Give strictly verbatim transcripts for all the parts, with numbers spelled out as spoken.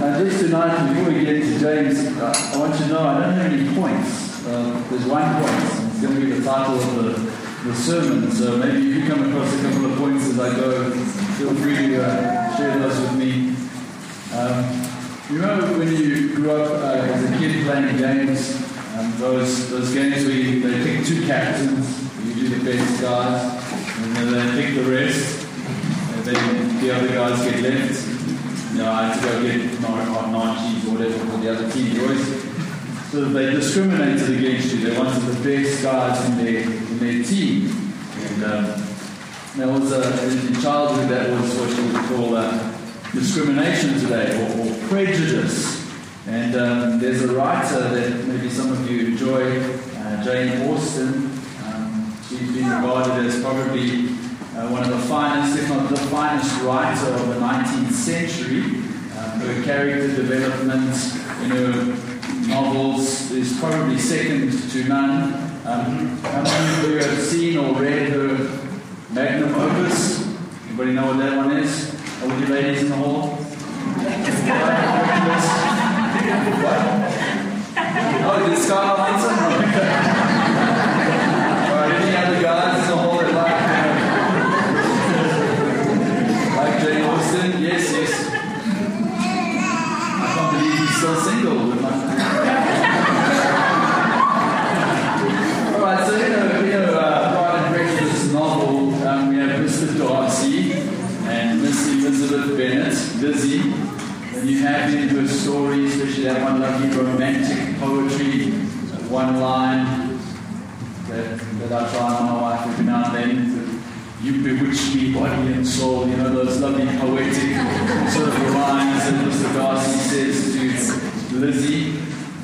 uh, just tonight, before we get to James, uh, I want you to know I don't have any points. Uh, there's one point. It's going to be the title of the, the sermon. So maybe if you come across a couple of points as I go, feel free to uh, share those with me. Um, you remember when you grew up uh, as a kid playing games, um, those those games where you, they pick two captains, usually the best guys, and then they pick the rest, and then the other guys get left. You know, I had to go get Narchies or whatever for the other team. Always, so they discriminated against you. They wanted the best guys in their in their team. And um, there was a, in childhood that was what you would call uh, discrimination today, or, or prejudice. And um, there's a writer that maybe some of you enjoy, uh, Jane Austen. Um, she's been regarded as probably Uh, one of the finest, if not the finest writer of the nineteenth century. Um, her character development in her novels is probably second to none. Um, how many of you have seen or read her magnum opus? Anybody know what that one is? All you ladies in the hall? Oh, the Scarlet Hunter? Alright, any other guys in the hall that like Jane Austen? Yes, yes. I can't believe he's still single. Alright, so you know, you know uh, Pride and Prejudice novel, um, we have Mister Darcy and Miss Elizabeth Bennet, Lizzie. And you have in her story, especially that one lovely romantic poetry, that one line that, that I try on my wife every now and then. You bewitch me, body and soul. You know, those lovely poetic sort of lines that Mister Darcy says to Lizzie.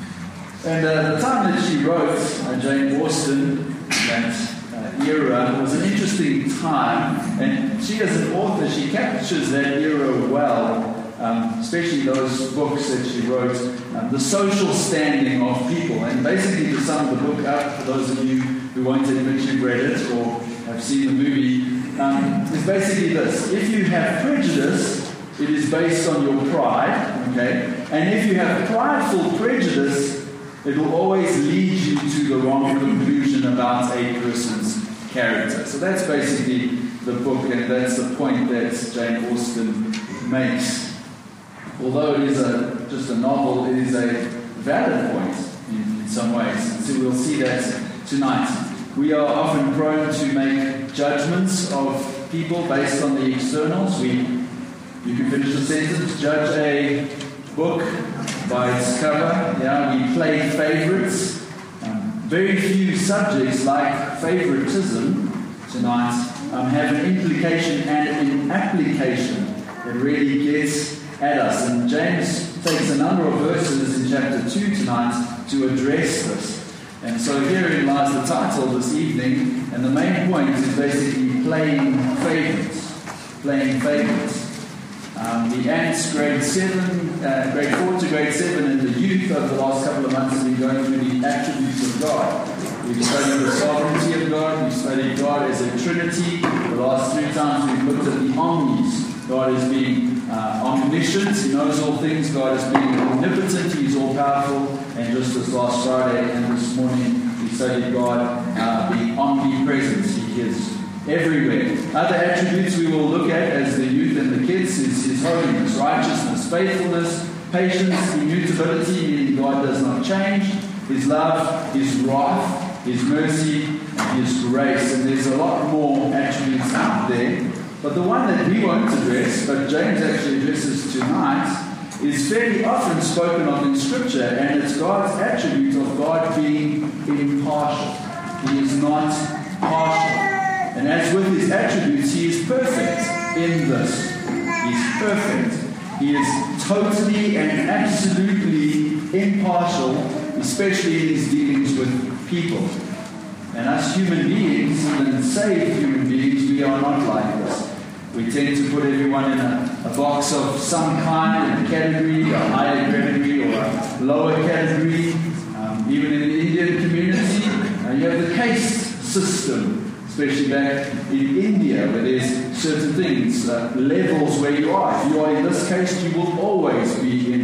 And uh, the time that she wrote uh, Jane Austen, that uh, era, was an interesting time. And she, as an author, she captures that era well, um, especially those books that she wrote, um, the social standing of people. And basically, to sum the book up, for those of you who won't admit you've read it or have seen the movie, um, is basically this. If you have prejudice, it is based on your pride, okay? And if you have prideful prejudice, it will always lead you to the wrong conclusion about a person's character. So that's basically the book, and that's the point that Jane Austen makes. Although it is a, just a novel, it is a valid point in, in some ways. So we'll see that tonight. We are often prone to make judgments of people based on the externals. We, you can finish the sentence, judge a book by its cover. Yeah, we play favorites. Um, very few subjects like favoritism tonight um, have an implication and an application that really gets at us. And James takes a number of verses in chapter two tonight to address this. And so herein lies the title this evening, and the main point is basically playing favorites. Playing favorites. Um, the Ants, grade seven, uh, grade four to grade seven, and the youth over the last couple of months have been going through the attributes of God. We've studied the sovereignty of God. We've studied God as a Trinity. The last three times we've looked at the omnis. God is being uh, omniscient. He knows all things. God is being omnipotent. He's all powerful. And just this last Friday and this morning, we studied God uh, being omnipresent. He is everywhere. Other attributes we will look at as the youth and the kids is His holiness, righteousness, faithfulness, patience, immutability, meaning God does not change, His love, His wrath, His mercy, and His grace. And there's a lot more attributes out there. But the one that we won't address, but James actually addresses tonight, is fairly often spoken of in Scripture, and it's God's attribute of God being impartial. He is not partial. And as with His attributes, He is perfect in this. He's perfect. He is totally and absolutely impartial, especially in His dealings with people. And us human beings, even saved human beings, we are not like this. We tend to put everyone in a, a box of some kind, in a category, a higher category or a lower category. Um, even in the Indian community, uh, you have the caste system, especially back in India, where there's certain things, uh, levels where you are. If you are in this caste, you will always be in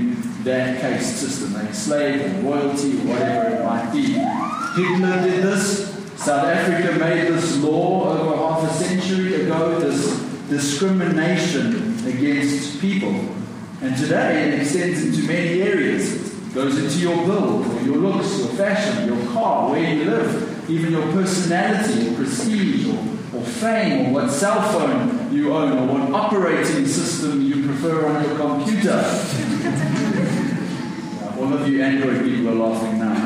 that caste system. They enslaved royalty or whatever it might be. Hitler did this. South Africa made this law over half a century ago, this discrimination against people. And today it extends into many areas. It goes into your build, or your looks, your fashion, your car, where you live, even your personality, or prestige, or, or fame, or what cell phone you own, or what operating system you prefer on your computer. All of you Android people are laughing now,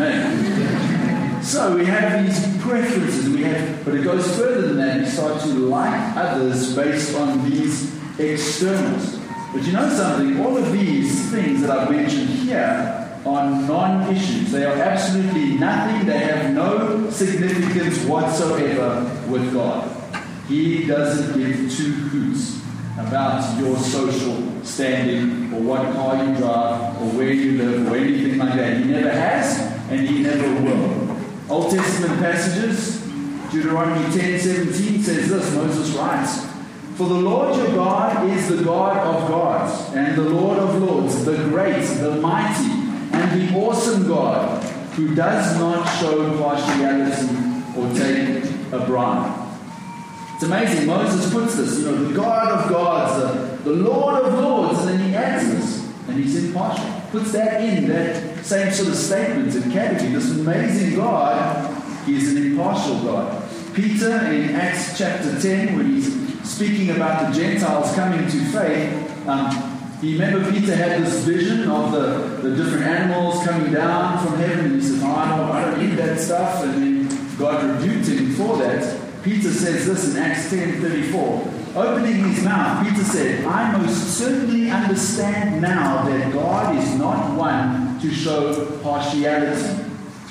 hey? So we have these preferences, we have, but it goes further than that. We start to like others based on these externals. But you know something? All of these things that I've mentioned here are non-issues. They are absolutely nothing. They have no significance whatsoever with God. He doesn't give two hoots about your social standing or what car you drive or where you live or anything like that. He never has and he never will. Old Testament passages, Deuteronomy ten seventeen says this, Moses writes, "For the Lord your God is the God of gods and the Lord of lords, the great, the mighty, and the awesome God, who does not show partiality or take a bribe." It's amazing. Moses puts this, you know, the God of gods, the, the Lord of lords, and then he adds this, and he's impartial. Puts that in, that same sort of statement and category. This amazing God, he is an impartial God. Peter, in Acts chapter ten, when he's speaking about the Gentiles coming to faith, um, you remember Peter had this vision of the, the different animals coming down from heaven, and he said, oh, I don't, I don't need that stuff, and then God rebuked him for that. Peter says this in Acts ten thirty-four. Opening his mouth, Peter said, "I most certainly understand now that God is not one to show partiality."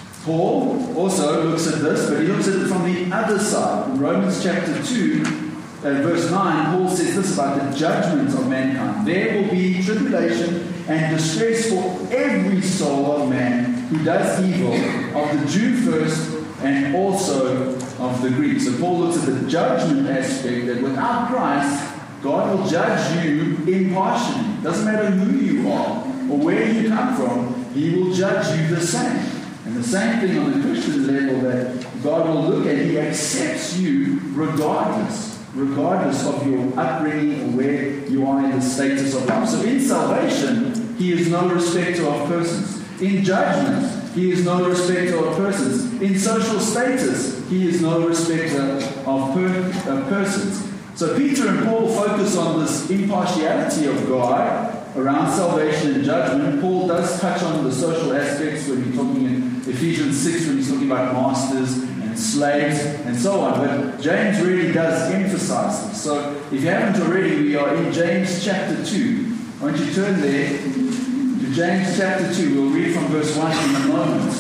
Paul also looks at this, but he looks at it from the other side. In Romans chapter two, uh, verse nine, Paul says this about the judgment of mankind. "There will be tribulation and distress for every soul of man who does evil, of the Jew first, and also of the Greek." So Paul looks at the judgment aspect, that without Christ, God will judge you impartially. It doesn't matter who you are or where you come from, he will judge you the same. And the same thing on the Christian level, that God will look at, he accepts you regardless, regardless of your upbringing or where you are in the status of life. So in salvation, he is no respecter of persons. In judgment, he is no respecter of persons. In social status, he is no respecter of per- uh, persons. So Peter and Paul focus on this impartiality of God around salvation and judgment. Paul does touch on the social aspects when he's talking in Ephesians six, when he's talking about masters and slaves and so on. But James really does emphasize this. So if you haven't already, we are in James chapter two. Why don't you turn there to James chapter two. We'll read from verse one in a moment.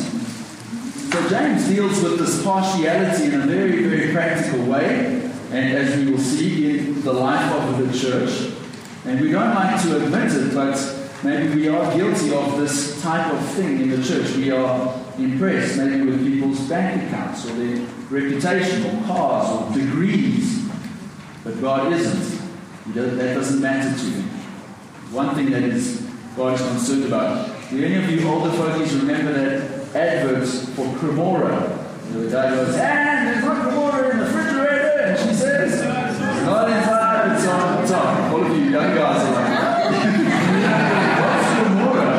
So James deals with this partiality in a very, very practical way, and as we will see in the life of the church. And we don't like to admit it, but maybe we are guilty of this type of thing in the church. We are impressed maybe with people's bank accounts or their reputation or cars or degrees, but God isn't. He does, that doesn't matter to him. One thing that is God is concerned about. Do any of you older folks remember that adverts for Cremora? The guy goes, "And there's not Cremora in the refrigerator," and she says, "It's not inside, it's on top." All of you young guys are like, "What's Cremora?"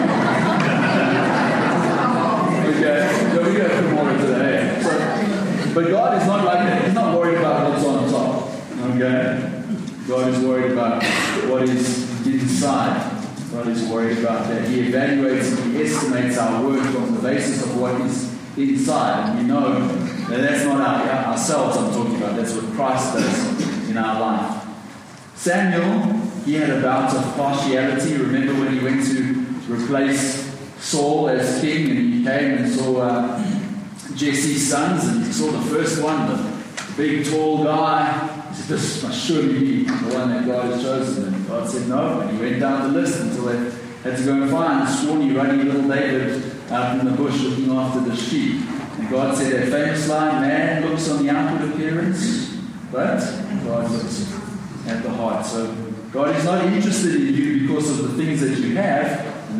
Okay, so we got Cremora today. So, but God is not like that. He's not worried about what's on top. Okay? God is worried about what is inside. God is worried about that. He evaluates and he estimates our worth on the basis of what is inside. And we know that that's not our, ourselves I'm talking about. That's what Christ does in our life. Samuel, he had a bout of partiality. Remember when he went to replace Saul as king, and he came and saw uh, Jesse's sons, and he saw the first one, the big tall guy. He said, "This must surely be the one that God has chosen." And God said no, and he went down the list until they had to go and find scrawny, ruddy little David out in the bush looking after the sheep. And God said that famous line, "Man looks on the outward appearance, but God looks at the heart." So God is not interested in you because of the things that you have and the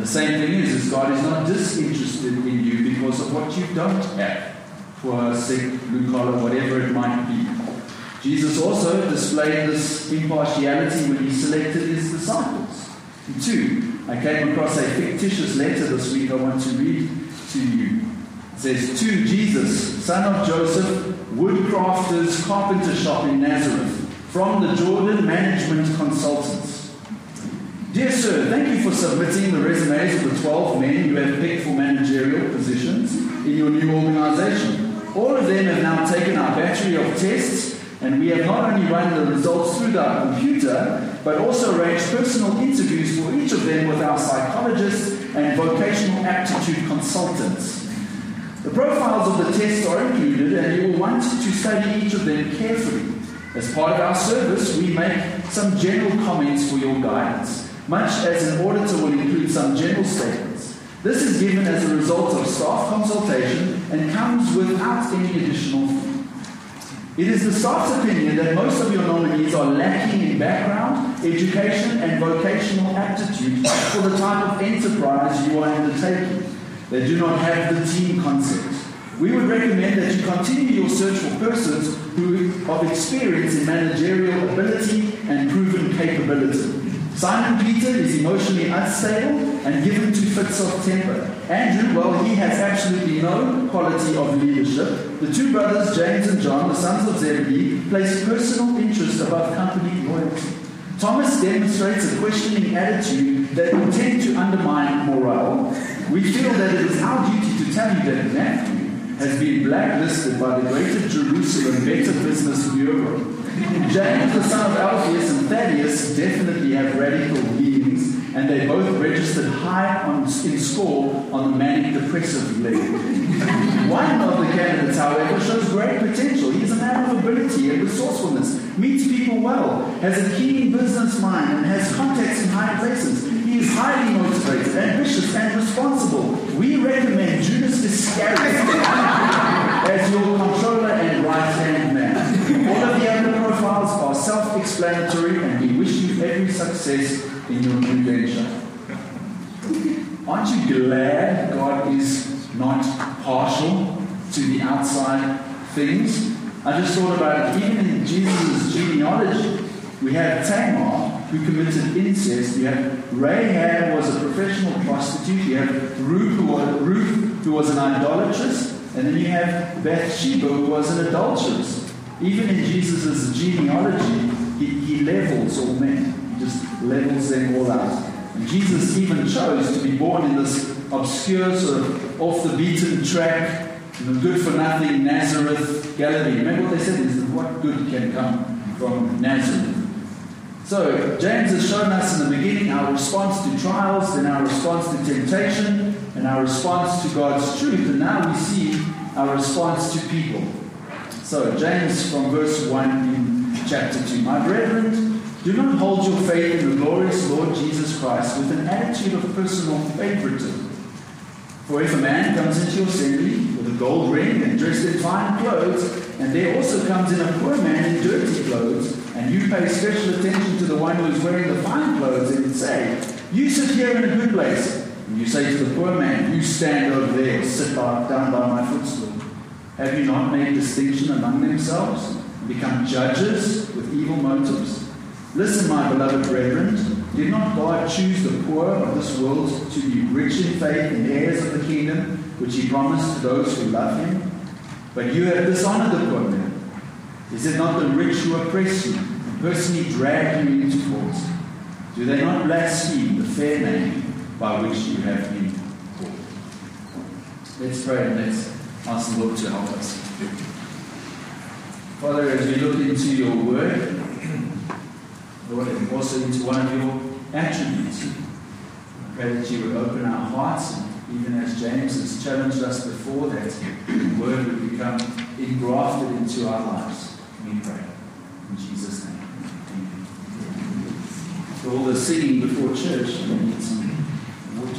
the same thing is, is God is not disinterested in you because of what you don't have. Poor, sick, blue collar, whatever it might be. Jesus also displayed this impartiality when he selected his disciples. Two, I came across a fictitious letter this week I want to read to you. It says, to Jesus, son of Joseph, woodcrafters, carpenter shop in Nazareth, from the Jordan Management Consultants. Dear sir, thank you for submitting the resumes of the twelve men you have picked for managerial positions in your new organization. All of them have now taken our battery of tests, and we have not only run the results through our computer, but also arranged personal interviews for each of them with our psychologists and vocational aptitude consultants. The profiles of the tests are included, and you will want to study each of them carefully. As part of our service, we make some general comments for your guidance, much as an auditor will include some general statements. This is given as a result of staff consultation and comes without any additional fee. It is the staff's opinion that most of your nominees are lacking in background, education, and vocational aptitude for the type of enterprise you are undertaking. They do not have the team concept. We would recommend that you continue your search for persons who have experience in managerial ability and proven capability. Simon Peter is emotionally unstable and given to fits of temper. Andrew, well, he has absolutely no quality of leadership. The two brothers, James and John, the sons of Zebedee, place personal interest above company loyalty. Thomas demonstrates a questioning attitude that will tend to undermine morale. We feel that it is our duty to tell you that Matthew has been blacklisted by the Greater Jerusalem Better Business Bureau. James, the son of Alphaeus, and Thaddeus definitely have radical beings, and they both registered high on, in score on the manic-depressive level. One of the candidates, however, shows great potential. He is a man of ability and resourcefulness, meets people well, has a keen business mind, and has contacts in high places. He is highly motivated, ambitious, and responsible. We recommend Judas Iscariot as your controller and right-hand man. All of the other profiles are self-explanatory, and we wish you every success in your new venture. Aren't you glad God is not partial to the outside things? I just thought about it. Even in Jesus' genealogy, we have Tamar, who committed incest. You have Rahab, who was a professional prostitute. You have Ruth, who was, Ruth, who was an idolatress. And then you have Bathsheba, who was an adulteress. Even in Jesus' genealogy, he, he levels all men. He just levels them all out. And Jesus even chose to be born in this obscure, sort of off-the-beaten track, you know, good-for-nothing Nazareth, Galilee. Remember what they said is that what good can come from Nazareth? So, James has shown us in the beginning our response to trials, then our response to temptation, and our response to God's truth. And now we see our response to people. So, James from verse one in chapter two. My brethren, do not hold your faith in the glorious Lord Jesus Christ with an attitude of personal favoritism. For if a man comes into your assembly with a gold ring and dressed in fine clothes, and there also comes in a poor man in dirty clothes, and you pay special attention to the one who is wearing the fine clothes, and say, you sit here in a good place, and you say to the poor man, you stand over there, sit by, down by my footstool. Have you not made distinction among themselves, and become judges with evil motives? Listen, my beloved brethren, did not God choose the poor of this world to be rich in faith and heirs of the kingdom, which he promised to those who love him? But you have dishonored the poor man. Is it not the rich who oppress you, and personally drag you into court? Do they not blaspheme the fair name by which you have been called? Let's pray and let's ask the Lord to help us. Father, as we look into your word, Lord, and also into one of your attributes, I pray that you would open our hearts, and even as James has challenged us before, that the word would become engrafted into our lives. We pray. In Jesus' name. Amen. For all the singing before church, we need some water.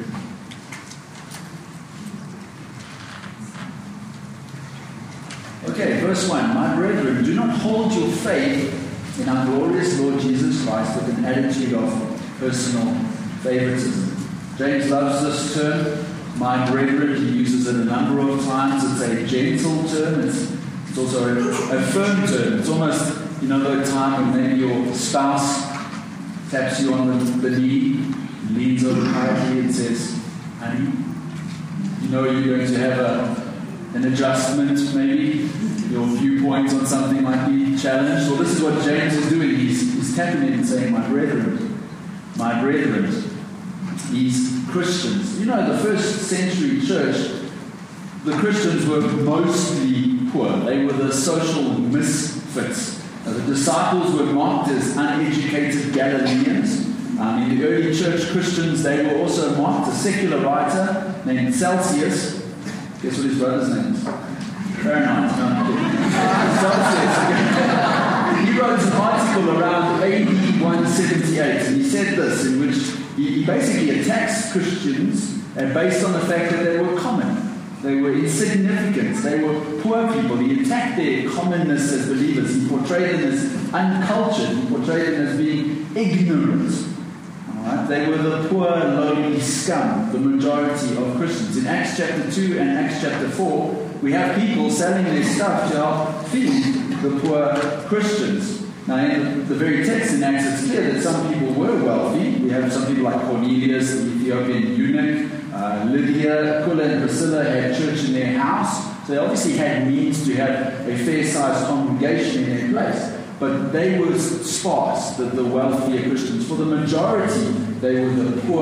Okay, verse one. My brethren, do not hold your faith in our glorious Lord Jesus Christ with an attitude of personal favoritism. James loves this term, my brethren. He uses it a number of times. It's a gentle term. It's, it's also a, a firm term. It's almost, you know, the time when maybe your spouse taps you on the, the knee, leans over quietly and says, honey, you know you're going to have a, an adjustment maybe. Your viewpoint on something might be challenged. Well, this is what James is doing. He's, he's tapping in and saying, my brethren, my brethren, these Christians. You know, the first century church, the Christians were mostly poor. They were the social misfits. Now, the disciples were marked as uneducated Galileans. Um, in the early church Christians, they were also marked. A secular writer named Celsius. Guess what his brother's name is? Fahrenheit. Celsius. He wrote an article around A D one seventy-eight, and he said this, in which he, he basically attacks Christians uh, based on the fact that they were common. They were insignificant. They were poor people. He attacked their commonness as believers. He portrayed them as uncultured. He portrayed them as being ignorant. All right? They were the poor, lowly scum, the majority of Christians. In Acts chapter two and Acts chapter four, we have people selling their stuff to help feed the poor Christians. Now, in the very text in Acts, it's clear that some people were wealthy. We have some people like Cornelius, the Ethiopian eunuch. Uh, Lydia, Aquila, and Priscilla had church in their house. So they obviously had means to have a fair-sized congregation in their place. But they were sparse, the, the wealthier Christians. For the majority, they were the poor,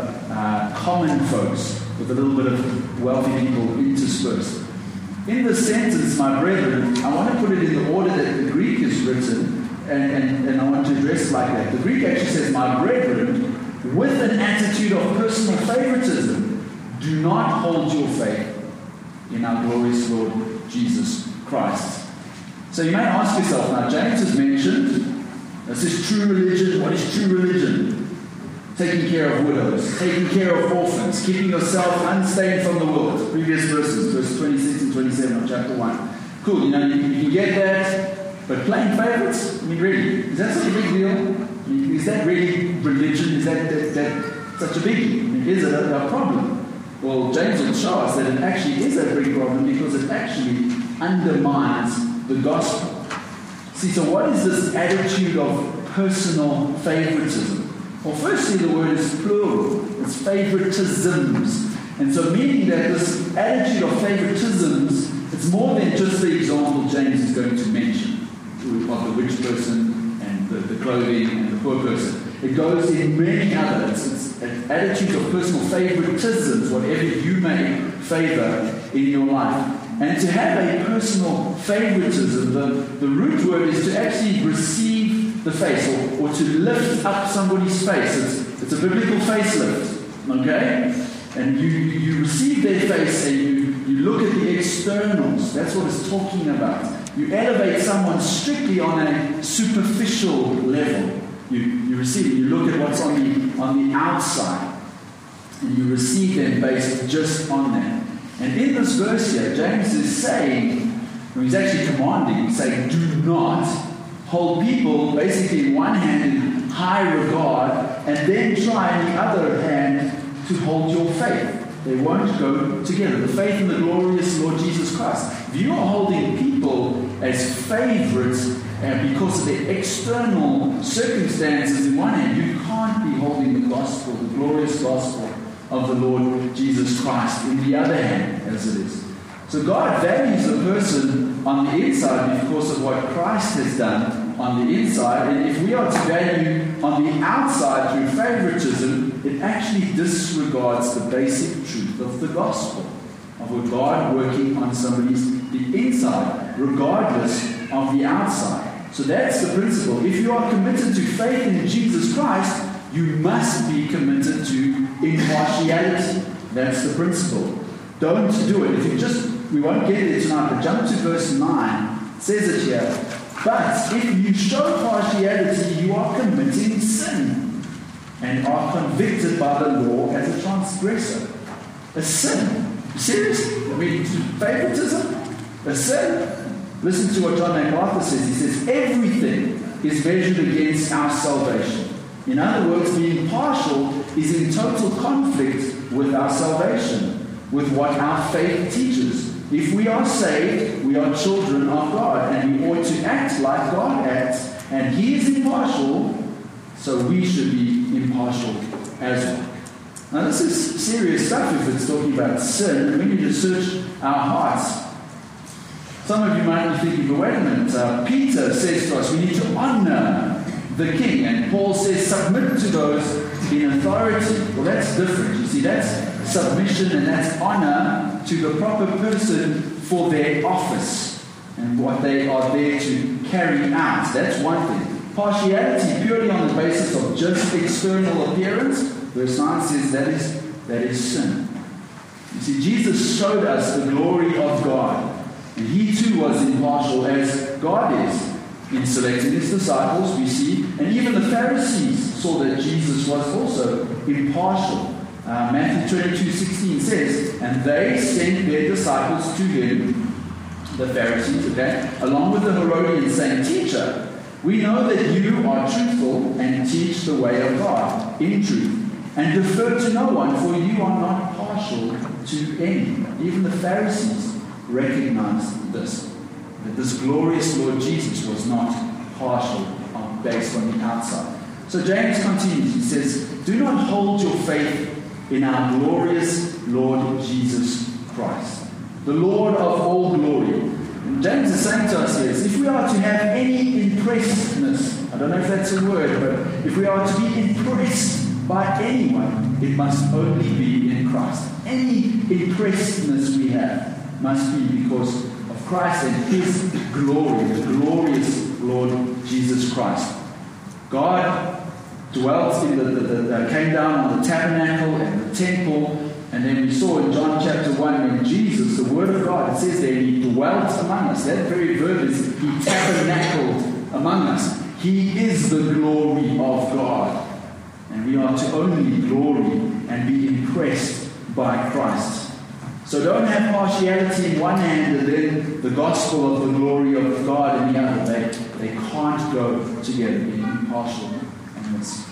uh, common folks with a little bit of wealthy people interspersed. In this sentence, my brethren, I want to put it in the order that the Greek is written, and, and, and I want to address it like that. The Greek actually says, my brethren, with an attitude of personal favoritism, do not hold your faith in our glorious Lord Jesus Christ. So you may ask yourself, now James has mentioned, this is true religion. What is true religion? Taking care of widows, taking care of orphans, keeping yourself unstained from the world. Previous verses, verse twenty-six and twenty-seven of chapter one. Cool, you know, you, you can get that, but playing favorites? I mean, really, is that such a big deal? I mean, is that really religion? Is that, that, that such a biggie? I mean, is it a, a problem? Well, James will show us that it actually is a big problem because it actually undermines the gospel. See, so what is this attitude of personal favoritism? Well, firstly, the word is plural. It's favoritisms. And so meaning that this attitude of favoritisms, it's more than just the example James is going to mention of the rich person and the, the clothing and the poor person. It goes in many others. It's an attitude of personal favoritisms, whatever you may favor in your life. And to have a personal favoritism, the, the root word is to actually receive the face, or, or to lift up somebody's face. It's, it's a biblical facelift, okay? And you, you receive their face and you, you look at the externals. That's what it's talking about. You elevate someone strictly on a superficial level. You, you receive it. You look at what's on the, on the outside. And you receive them based just on that. And in this verse here, James is saying, he's actually commanding, he's saying, do not hold people basically in one hand in high regard and then try in the other hand to hold your faith. They won't go together. The faith in the glorious Lord Jesus Christ. If you are holding people as favorites and because of their external circumstances in one hand, you can't be holding the gospel, the glorious gospel of the Lord Jesus Christ in the other hand, as it is. So God values the person on the inside because of what Christ has done on the inside. And if we are to value on the outside through favoritism, it actually disregards the basic truth of the gospel, of what God working on somebody's the inside, regardless of the outside. So that's the principle. If you are committed to faith in Jesus Christ, you must be committed to impartiality. That's the principle. Don't do it. If you just, we won't get there tonight, but jump to verse nine. It says it here. But if you show partiality, you are committing sin and are convicted by the law as a transgressor. A sin. Seriously? I mean, favoritism? A sin? Listen to what John MacArthur says. He says, everything is measured against our salvation. In other words, being partial is in total conflict with our salvation, with what our faith teaches. If we are saved, we are children of God, and we ought to act like God acts, and He is impartial, so we should be impartial as well. Now this is serious stuff if it's talking about sin, and we need to search our hearts. Some of you might be thinking, but wait a minute, uh, Peter says to us we need to honor the king, and Paul says submit to those in authority. Well, that's different. You see, that's submission and that's honor to the proper person for their office and what they are there to carry out. That's one thing. Partiality purely on the basis of just external appearance, verse nine says that is, that is sin. You see, Jesus showed us the glory of God, and He too was impartial as God is. In selecting His disciples, we see, and even the Pharisees saw that Jesus was also impartial. Uh, Matthew twenty-two sixteen says, and they sent their disciples to Him, the Pharisees, okay, along with the Herodians, saying, Teacher, we know that you are truthful and teach the way of God in truth, and defer to no one, for you are not partial to any. Even the Pharisees recognized this. That this glorious Lord Jesus was not partial based on the outside. So James continues. He says, do not hold your faith in our glorious Lord Jesus Christ, the Lord of all glory. And James is saying to us here, if we are to have any impressiveness, I don't know if that's a word, but if we are to be impressed by anyone, it must only be in Christ. Any impressedness we have must be because of Christ and His glory, the glorious Lord Jesus Christ. God dwelt in the, the, the, the came down on the tabernacle and the temple, and then we saw in John chapter one when Jesus, the Word of God, it says there, He dwelt among us. That very verb is He tabernacled among us. He is the glory of God, and we are to only glory and be impressed by Christ. So don't have partiality in one hand and then the gospel of the glory of God in the other. They, they can't go together, being impartial and this.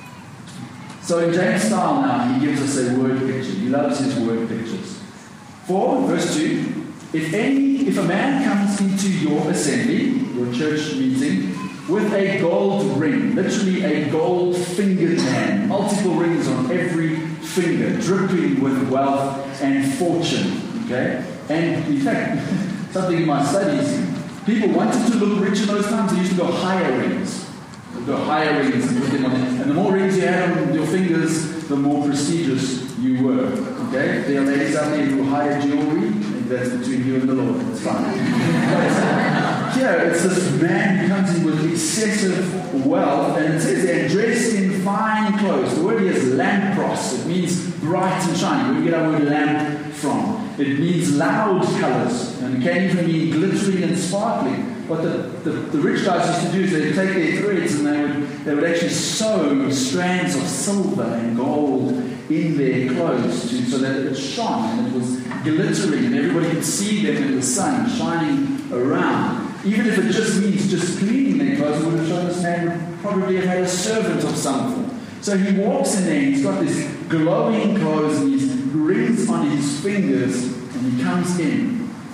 So in James' style now, he gives us a word picture. He loves his word pictures. For, verse two, if any, if a man comes into your assembly, your church meeting, with a gold ring, literally a gold-fingered man, multiple rings on every finger, dripping with wealth and fortune, okay? And in fact, something in my studies, people wanted to look rich in those times, they used to go hire rings. They'd go hire rings and put them on it. And the more rings you had on your fingers, the more prestigious you were, okay? There are ladies out there who hire jewelry, and that's between you and the Lord. It's fine. Here, it's this man who comes in with excessive wealth, and it says they're dressed in fine clothes. The word here is lampros. It means bright and shiny. Where do we get our word lamp from? It means loud colors, and it can even mean glittering and sparkling. What the, the, the rich guys used to do is they'd take their threads and they would, they would actually sew strands of silver and gold in their clothes to, so that it shone and it was glittering and everybody could see them in the sun shining around. Even if it just means just cleaning their clothes, it would have shown this man would probably have had a servant of some form. So he walks in there, he's got this glowing clothes and these rings on his fingers, and he comes in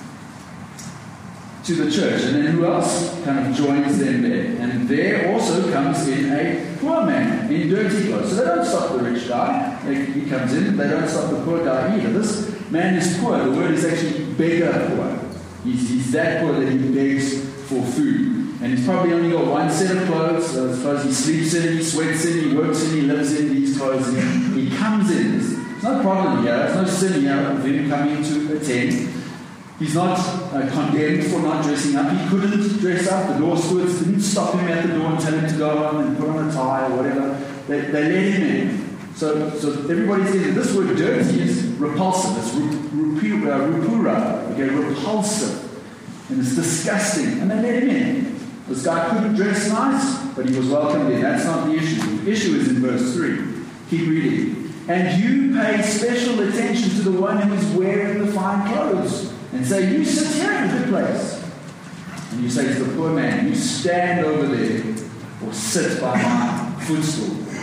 to the church. And then who else kind of joins them there? And there also comes in a poor man in dirty clothes. So they don't stop the rich guy. He comes in, they don't stop the poor guy either. This man is poor. The word is actually beggar poor. He's, he's that poor that he begs for food. And he's probably only got one set of clothes. So I suppose he sleeps in, he sweats in, he works in, he lives in these clothes. And he comes in. There's no problem here. There's no sin here of him coming to attend. He's not uh, condemned for not dressing up. He couldn't dress up. The door stewards didn't stop him at the door and tell him to go home and put on a tie or whatever. They, they let him in. So, so everybody says that this word dirty is repulsive. It's rupura, rupura, okay, repulsive. And it's disgusting. And they let him in. This guy couldn't dress nice, but he was welcomed in. That's not the issue. The issue is in verse three. Keep reading. And you pay special attention to the one who is wearing the fine clothes. And say, you sit here in a good place. And you say to the poor man, you stand over there or sit by my footstool.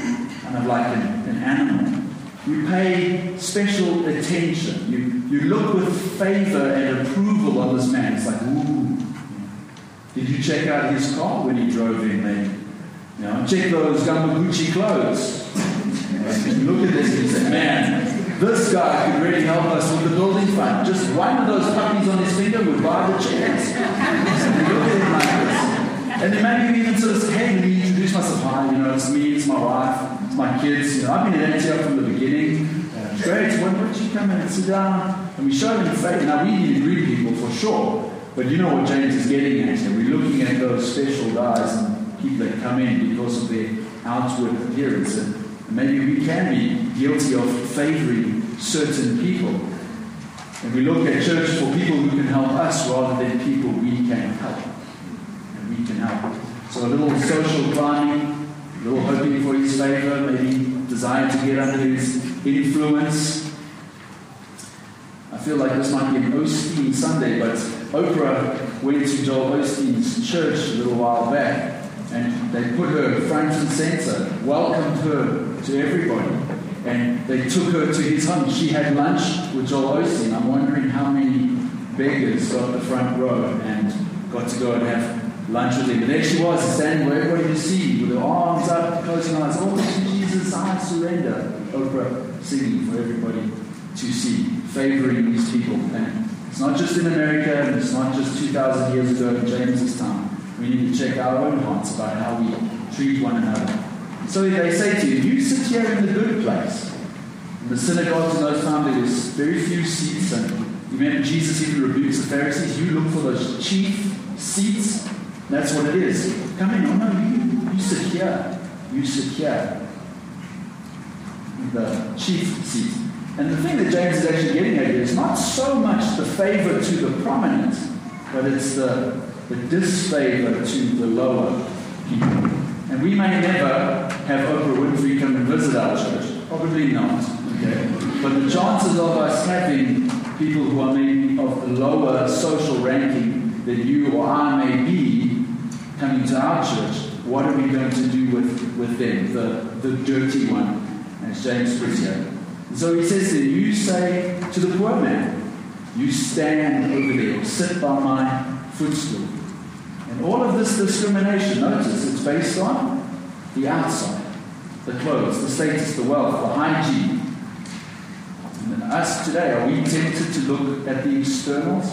kind of like an, an animal. You pay special attention. You, you look with favor and approval on this man. It's like, ooh. Did you check out his car when he drove in there? You know, check those Gamaguchi clothes. You look at this and you say, man, this guy could really help us with the building fund. Just one of those puppies on his finger would buy the chairs. You look at him like this. And then maybe you even sort of say, hey, let me introduce myself. Hi, you know, it's me, it's my wife, it's my kids. You know, I've been at Antioch from the beginning. Uh, it's great. Why don't you come and sit down? And we show them faith. Now, we need to greet people for sure. But you know what James is getting at here. We're looking at those special guys and people that come in because of their outward appearance. And maybe we can be guilty of favoring certain people. And we look at church for people who can help us rather than people we can help. And we can help. So a little social climbing, a little hoping for his favor, maybe desire to get under his influence. I feel like this might be an Osteen Sunday, but Oprah went to Joel Osteen's church a little while back, and they put her front and center, welcomed her to everybody, and they took her to his home. She had lunch with Joel Osteen. I'm wondering how many beggars got the front row and got to go and have lunch with him. And there she was, standing where everybody could see, with her arms up, closing eyes. Oh, to Jesus, I surrender. Oprah singing for everybody to see, favoring these people. And it's not just in America, and it's not just two thousand years ago in James's time. We need to check our own hearts about how we treat one another. So they say to you, you sit here in the good place. In the synagogues in those times, there was very few seats, and you remember Jesus even rebukes the Pharisees. You look for those chief seats. That's what it is. Come in. Oh no, you, you sit here. You sit here. The chief seat. And the thing that James is actually getting at here is not so much the favor to the prominent, but it's the, the disfavor to the lower people. And we may never have Oprah Winfrey come and visit our church. Probably not. Okay? But the chances of us having people who are maybe of the lower social ranking than you or I may be coming to our church, what are we going to do with, with them? The, the dirty one, as James puts here. So he says that you say to the poor man, you stand over there, or sit by my footstool. And all of this discrimination, notice, it's based on the outside, the clothes, the status, the wealth, the hygiene. And then us today, are we tempted to look at the externals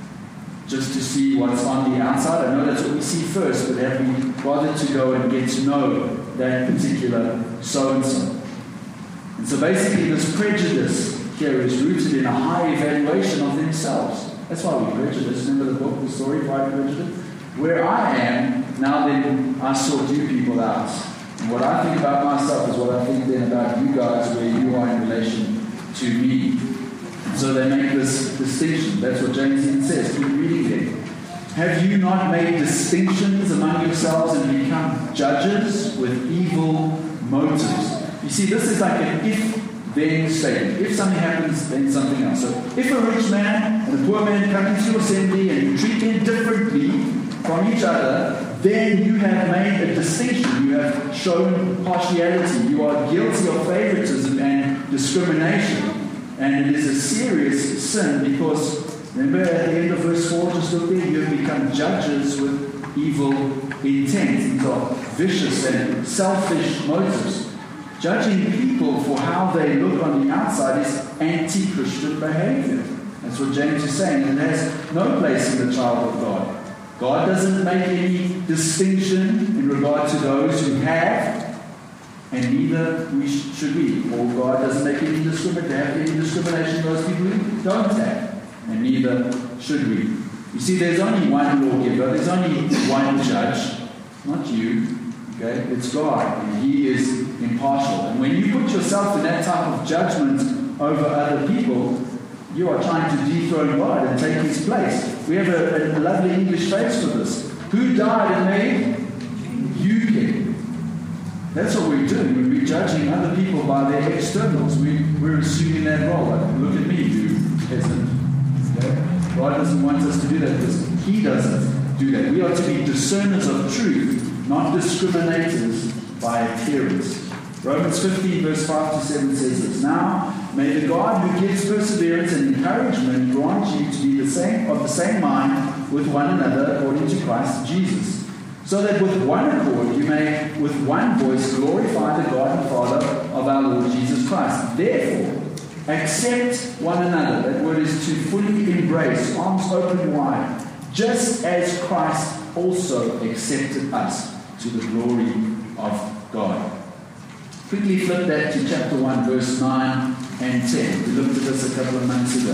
just to see what's on the outside? I know that's what we see first, but have we bothered to go and get to know that particular so-and-so? And so basically this prejudice here is rooted in a high evaluation of themselves. That's why we prejudice. Remember the book, the story, Pride and Prejudice? Where I am, now then I sort you people out. And what I think about myself is what I think then about you guys, where you are in relation to me. And so they make this distinction. That's what James even says. Keep reading there. Have you not made distinctions among yourselves and become judges with evil motives? You see, this is like an if-then statement. If something happens, then something else. So if a rich man and a poor man come into your assembly and you treat them differently from each other, then you have made a distinction. You have shown partiality. You are guilty of favoritism and discrimination. And it is a serious sin because, remember at the end of verse four, just look there, you have become judges with evil intent. These are vicious and selfish motives. Judging people for how they look on the outside is anti-Christian behavior. That's what James is saying. It has no place in the child of God. God doesn't make any distinction in regard to those who have, and neither we sh- should we. Or God doesn't make any discrimination, have any discrimination in those people who don't have, and neither should we. You see, there's only one lawgiver. There's only one judge, not you. Okay? It's God, and He is impartial. And when you put yourself in that type of judgment over other people, you are trying to dethrone God and take His place. We have a, a lovely English phrase for this. Who died and made you king? That's what we're doing. When we're judging other people by their externals, we, we're assuming that role. Like, look at me, you peasant. Okay? God doesn't want us to do that because He doesn't do that. We are to be discerners of truth, not discriminators by appearance. Romans fifteen, verse five to seven says this. Now, may the God who gives perseverance and encouragement grant you to be the same of the same mind with one another according to Christ Jesus, so that with one accord you may with one voice glorify the God and Father of our Lord Jesus Christ. Therefore, accept one another. That word is to fully embrace, arms open wide, just as Christ also accepted us to the glory of God. Quickly flip that to chapter one, verse nine and ten. We looked at this a couple of months ago.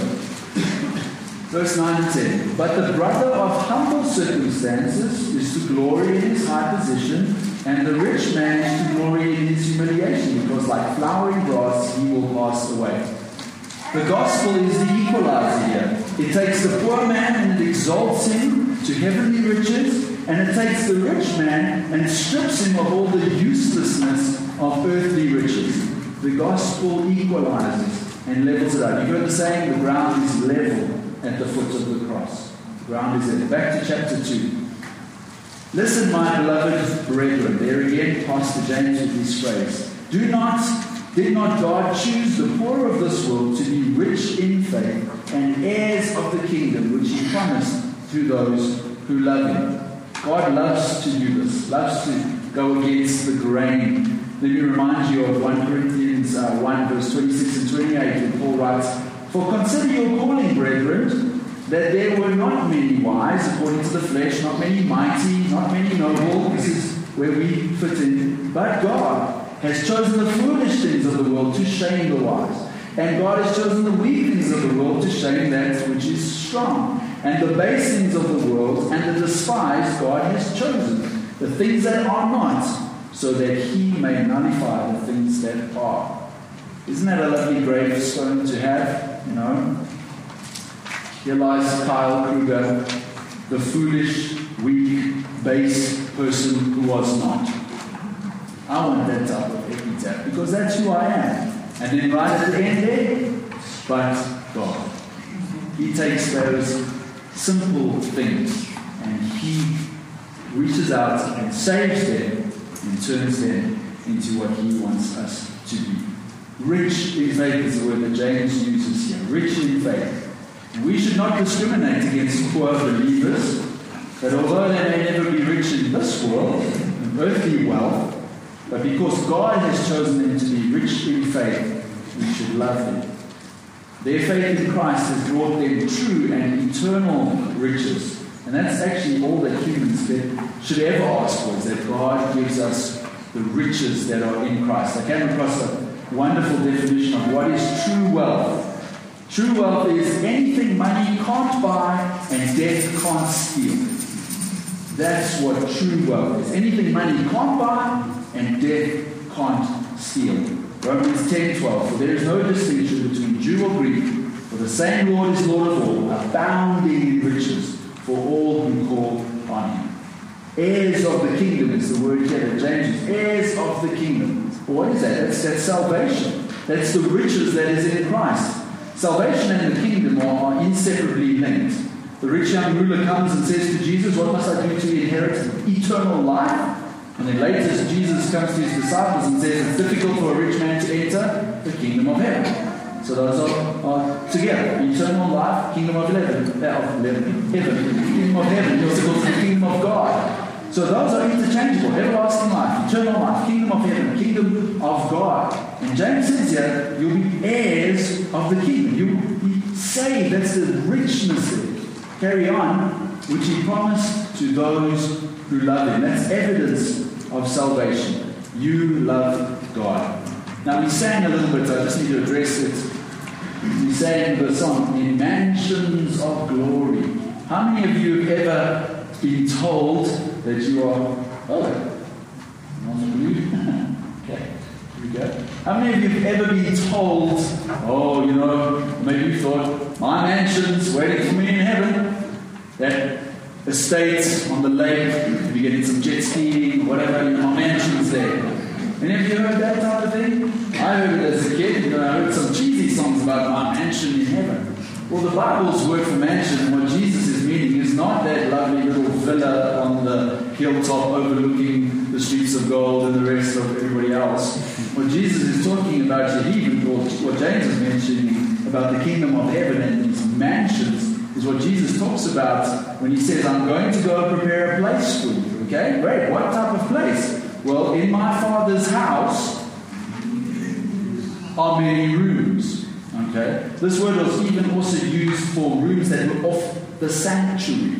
Verse nine and ten. But the brother of humble circumstances is to glory in his high position, and the rich man is to glory in his humiliation, because like flowering grass he will pass away. The gospel is the equalizer here. It takes the poor man and it exalts him to heavenly riches, and it takes the rich man and strips him of all the uselessness of earthly riches. The gospel equalizes and levels it out. You've heard the saying, the ground is level at the foot of the cross. The ground is level. Back to chapter two. Listen, my beloved brethren. There again, Pastor James with his phrase. Do not, did not God choose the poor of this world to be rich in faith and heirs of the kingdom which he promised through those who love him? God loves to do this, loves to go against the grain. Let me remind you of First Corinthians uh, one, verse twenty-six and twenty-eight, where Paul writes, For consider your calling, brethren, that there were not many wise according to the flesh, not many mighty, not many noble. This is where we fit in. But God has chosen the foolish things of the world to shame the wise. And God has chosen the weak things of the world to shame that which is strong. And the base things of the world and the despised God has chosen, the things that are not, so that he may nullify the things that are. Isn't that a lovely gravestone to have? You know? Here lies Kyle Kruger, the foolish, weak, base person who was not. I want that type of epitaph, because that's who I am. And then right at the end there, but God. He takes those simple things and he reaches out and saves them and turns them into what he wants us to be. Rich in faith is the word that James uses here. Rich in faith. And we should not discriminate against poor believers, that although they may never be rich in this world, in earthly wealth, but because God has chosen them to be rich in faith, we should love them. Their faith in Christ has brought them true and eternal riches. And that's actually all that humans should ever ask for, is that God gives us the riches that are in Christ. I came across a wonderful definition of what is true wealth. True wealth is anything money can't buy and death can't steal. That's what true wealth is. Anything money can't buy and death can't steal. Romans ten twelve. For there is no distinction between Jew or Greek, for the same Lord is Lord of all, abounding in riches for all who call on him. Heirs of the kingdom is the word here that James uses. Heirs of the kingdom. Well, what is that? That's, that's salvation. That's the riches that is in Christ. Salvation and the kingdom are, are inseparably linked. The rich young ruler comes and says to Jesus, what must I do to inherit eternal life? And then later Jesus comes to his disciples and says it's difficult for a rich man to enter the kingdom of heaven. So those are, are together. Eternal life, kingdom of heaven, uh, of heaven, kingdom of heaven. He also calls it the kingdom of God. So those are interchangeable. Everlasting life, eternal life, kingdom of heaven, kingdom of God. And James says here, you'll be heirs of the kingdom. You'll be saved. That's the richness there. Carry on, which he promised to those who love him. That's evidence of salvation. You love God. Now we sang a little bit, I just need to address it. We sang the song, In Mansions of Glory. How many of you have ever been told that you are, oh, not blue? Okay, here we go. How many of you have ever been told, oh, you know, maybe you thought, my mansion's waiting for me in heaven. That estate on the lake, if you're getting some jet skiing, whatever, my mansion's there. Any of you heard that type of thing? I heard it as a kid. You know, I heard some cheesy songs about my mansion in heaven. Well, the Bible's word for mansion, and what Jesus is meaning, is not that lovely little villa on the hilltop overlooking the streets of gold and the rest of everybody else. what Jesus is talking about here, even or what James is mentioning about the kingdom of heaven and these mansions, is what Jesus talks about when he says, I'm going to go and prepare a place for you. Okay, great. What type of place? Well, in my Father's house are many rooms. Okay, this word was even also used for rooms that were off the sanctuary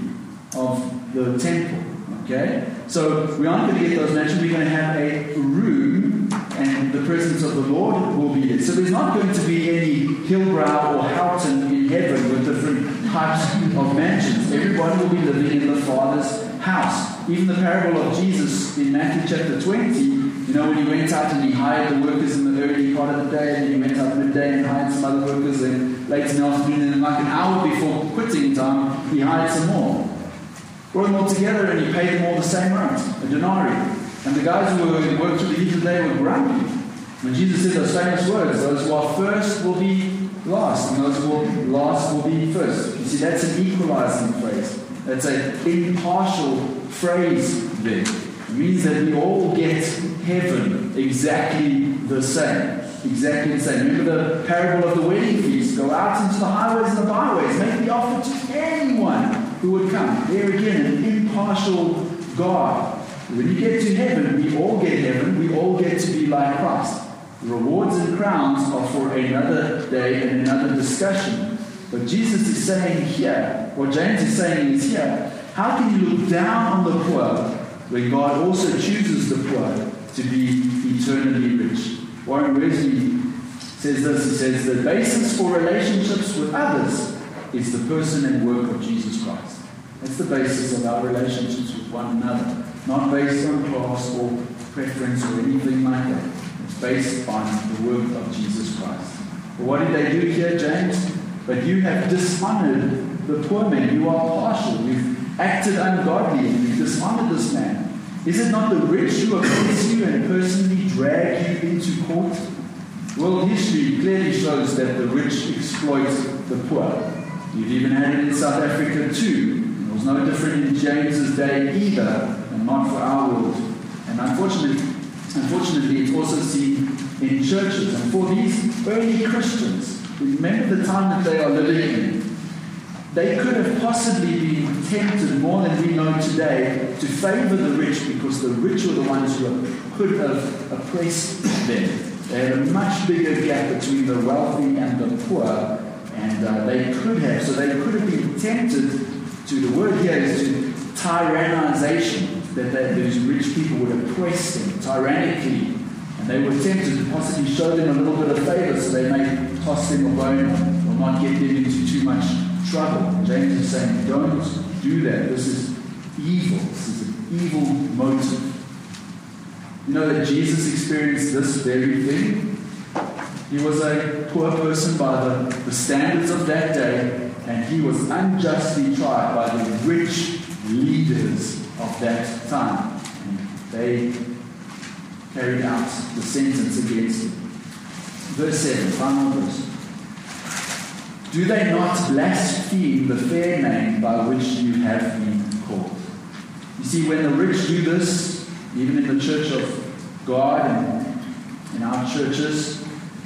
of the temple. Okay, so we aren't going to get those mansions. We're going to have a room, and the presence of the Lord will be there. So there's not going to be any Hillbrow or Houghton in heaven with different types of mansions. Everyone will be living in the Father's house. Even the parable of Jesus in Matthew chapter twenty, you know, when he went out and he hired the workers in the early part of the day, and then he went out midday and hired some other workers, and late in the afternoon, and then like an hour before quitting time, he hired some more. Brought them all together and he paid them all the same rent, a denarii. And the guys who were worked through the heat of the day were grumpy. When Jesus said those famous words, those who are first will be last, and those who are last will be first. You see, that's an equalizing phrase. That's an impartial phrase there. It means that we all get heaven exactly the same. Exactly the same. Remember the parable of the wedding feast. Go out into the highways and the byways. Make the offer to anyone who would come. There again, an impartial God. When you get to heaven, we all get heaven. We all get to be like Christ. The rewards and crowns are for another day and another discussion. But Jesus is saying here, what James is saying is here, how can you look down on the poor when God also chooses the poor to be eternally rich? Warren Wesley says this, he says, the basis for relationships with others is the person and work of Jesus Christ. That's the basis of our relationships with one another. Not based on class or preference or anything like that. It's based on the work of Jesus Christ. But what did they do here, James? But you have dishonored the poor man. You are partial. You've acted ungodly and you've dishonored this man. Is it not the rich who oppress you and personally drag you into court? World history clearly shows that the rich exploit the poor. You've even had it in South Africa too. It was no different in James's day either, and not for our world. And unfortunately, unfortunately, it's also seen in churches. And for these early Christians, remember the time that they are living in. They could have possibly been tempted more than we know today to favor the rich because the rich were the ones who could have oppressed them. They had a much bigger gap between the wealthy and the poor, and uh, they could have, so they could have been tempted to, the word here is to tyrannization, that they, those rich people would oppress them tyrannically. And they were tempted to possibly show them a little bit of favor so they may toss them a bone or not get them into too much trouble. James is saying, don't do that. This is evil. This is an evil motive. You know that Jesus experienced this very thing? He was a poor person by the, the standards of that day, and he was unjustly tried by the rich leaders of that time. And they carried out the sentence against him. Verse seven, final verse. Do they not blaspheme the fair name by which you have been called? You see, when the rich do this, even in the church of God and in our churches,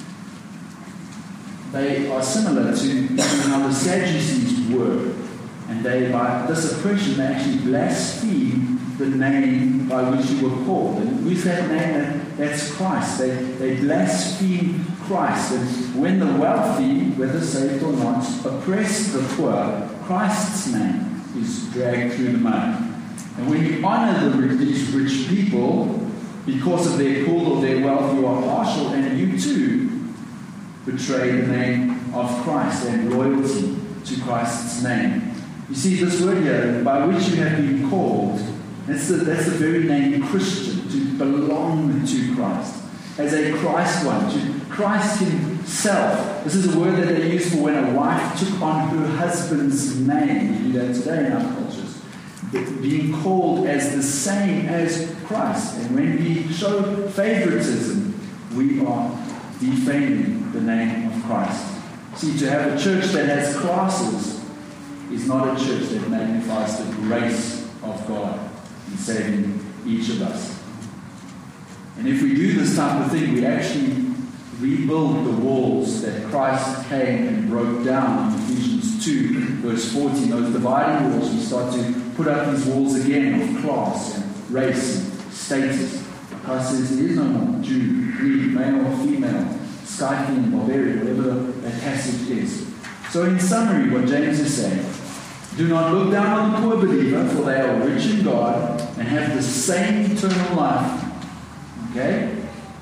they are similar to how the Sadducees were. And they, by this oppression, they actually blaspheme the name by which you were called. And who's that name? That's Christ. They, they blaspheme Christ. And when the wealthy, whether saved or not, oppress the poor, Christ's name is dragged through the mud. And when you honor the, these rich people, because of their call or their wealth, you are partial, and you too betray the name of Christ and loyalty to Christ's name. You see, this word here, by which you have been called, that's the, that's the very name Christian, to belong to Christ, as a Christ one, to Christ himself. This is a word that they use for when a wife took on her husband's name. We do that today in our cultures. Being called as the same as Christ. And when we show favoritism, we are defaming the name of Christ. See, to have a church that has classes is not a church that magnifies the grace of God in saving each of us. And if we do this type of thing, we actually rebuild the walls that Christ came and broke down in Ephesians two, verse fourteen. Those dividing walls, we start to put up these walls again of class and race and status. Christ says there is no more Jew, Greek, male or female, Scythian, barbarian, whatever that passage is. So in summary, what James is saying, do not look down on the poor believer, for they are rich in God and have the same eternal life. Okay?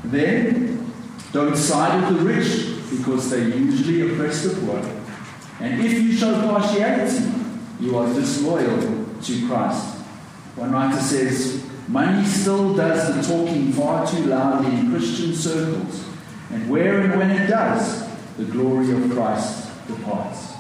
Then, don't side with the rich, because they usually oppress the poor. And if you show partiality, you are disloyal to Christ. One writer says, money still does the talking far too loudly in Christian circles, and where and when it does, the glory of Christ departs.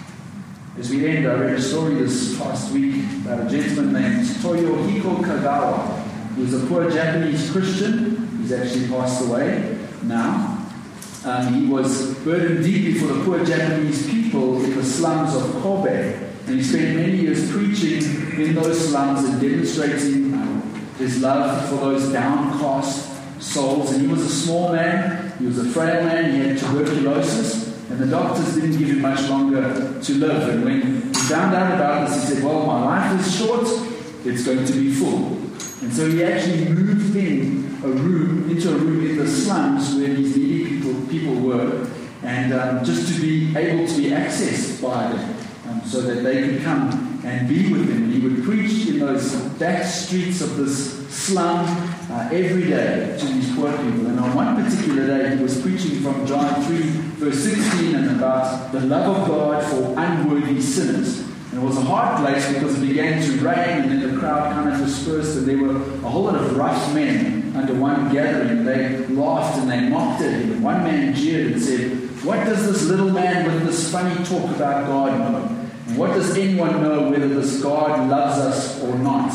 As we end, I read a story this past week about a gentleman named Toyohiko Kagawa, who was a poor Japanese Christian. He's actually passed away now. Um, he was burdened deeply for the poor Japanese people in the slums of Kobe. And he spent many years preaching in those slums and demonstrating um, his love for those downcast souls. And he was a small man. He was a frail man. He had tuberculosis. And the doctors didn't give him much longer to live. And when he found out about this, he said, well, my life is short. It's going to be full. And so he actually moved in a room, into a room in the slums where these needy people, people were, and um, just to be able to be accessed by them, um, so that they could come and be with him. He would preach in those back streets of this slum uh, every day to these poor people. And on one particular day, he was preaching from John three, verse sixteen, and about the love of God for unworthy sinners. And it was a hard place because it began to rain, and then the crowd kind of dispersed, and there were a whole lot of rough men under one gathering. They laughed and they mocked at him. And one man jeered and said, what does this little man with this funny talk about God know? And what does anyone know whether this God loves us or not?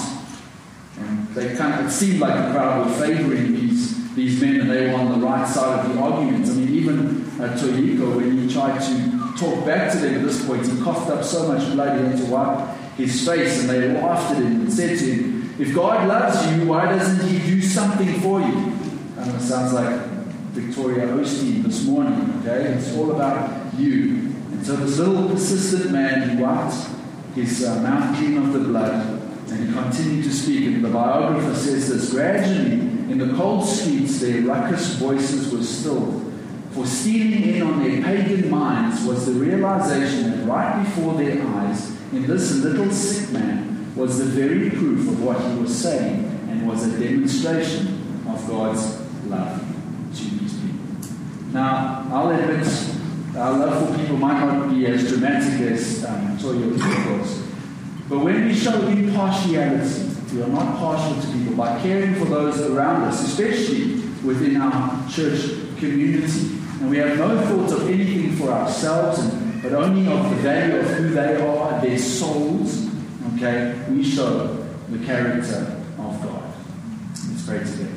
And they kind of, it seemed like the crowd were favoring these, these men, and they were on the right side of the argument. I mean, even uh, Toyohiko, when he tried to talk back to them at this point, he coughed up so much blood he had to wipe his face, and they laughed at him and said to him, if God loves you, why doesn't he do something for you? I know it sounds like Victoria Osteen this morning, okay? It's all about you. And so this little persistent man, he wiped his uh, mouth clean of the blood, and he continued to speak. And the biographer says this, gradually, in the cold streets, their ruckus voices were stilled. For stealing in on their pagan minds was the realization that right before their eyes, in this little sick man, was the very proof of what he was saying, and was a demonstration of God's love to these people. Now, I'll admit, our love for people might not be as dramatic as um, Toyohiko was. But when we show impartiality, we are not partial to people by caring for those around us, especially within our church community. And we have no thought of anything for ourselves, and, but only of the value of who they are, their souls. Okay, we show the character of God. Let's pray together.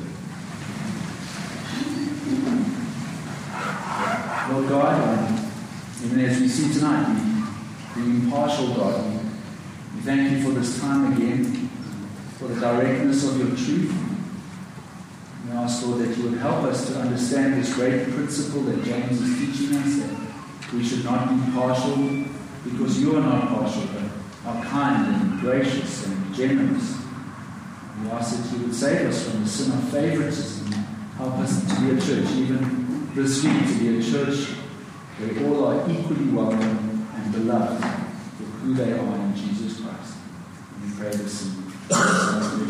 Lord God, um, even as we see tonight, the impartial God, we, we thank you for this time again, for the directness of your truth. We ask, Lord, that you would help us to understand this great principle that James is teaching us, that we should not be partial because you are not partial, but are kind and gracious and generous. We ask that you would save us from the sin of favoritism. Help us to be a church, even this week, to be a church where all are equally welcome and beloved for who they are in Jesus Christ. And we pray this in Jesus' name.